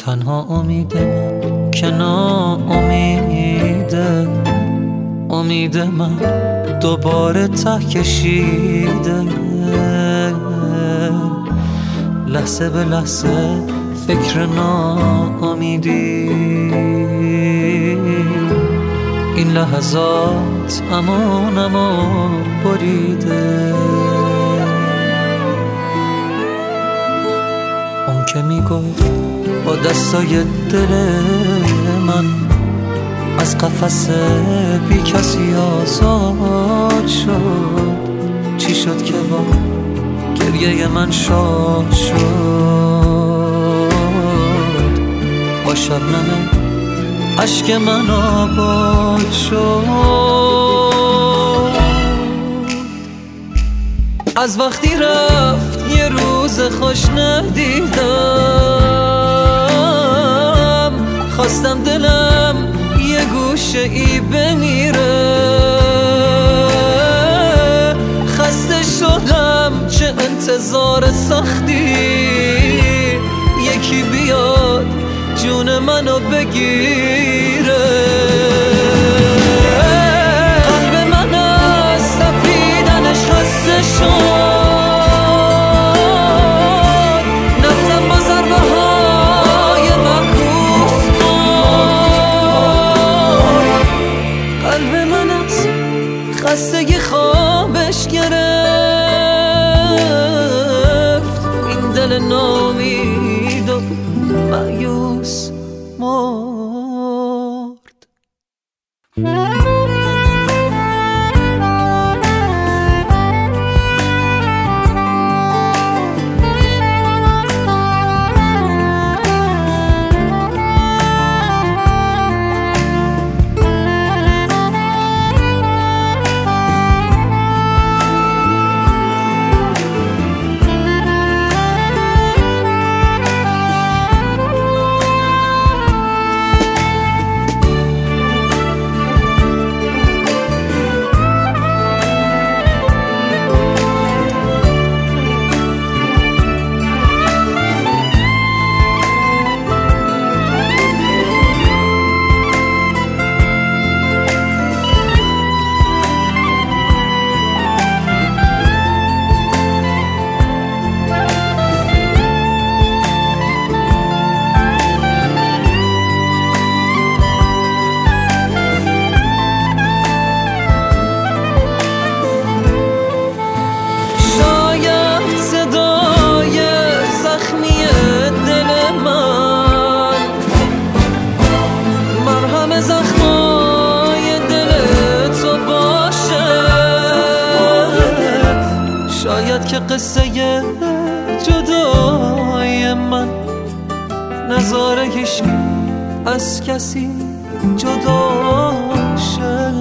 تنها امید من که ناامیده، امید من دوباره ته کشیده. لحظه به لحظه فکر ناامیدی، این لحظات امانمو بریده. اون که میگفت با دستای دل من از قفس بی کسی آزاد شد، چی شد که با گریه من شاد شد؟ با شبنم عشق من آباد شد. از وقتی رفت یه روز خوش ندیدم، خواستم دلم یه گوشه ای بمیره. خسته شدم چه انتظار سختی، یکی بیاد جون منو بگیره. قلب من از تپیدنش خسته شد، نبضم با ضربه های معکوس بود. قلب من از خستگی خوابش گرفت، این دل نامید و مایوس مرد. زخمای دل تو باشه، شاید که قصه جدای من نذاره هیچ از کسی جدا شه.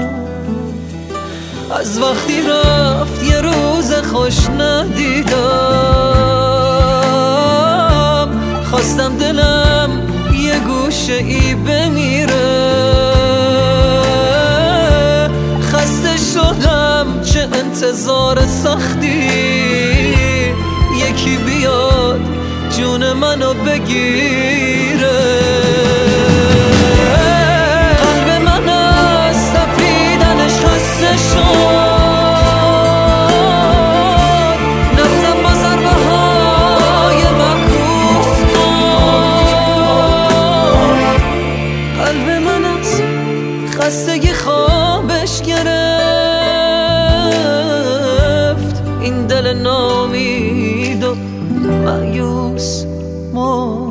از وقتی رفت یه روز خوش ندیدم، خواستم دلم یه گوشه ای بمیره. خسته شدم چه انتظار سختی، یکی بیاد جون منو بگیره. قلب من از تپیدنش خسته شد، نبضم با ضربه های معکوس بود. قلب من از خستگی خوابش گرفت، این دل نامید و مایوس مرد.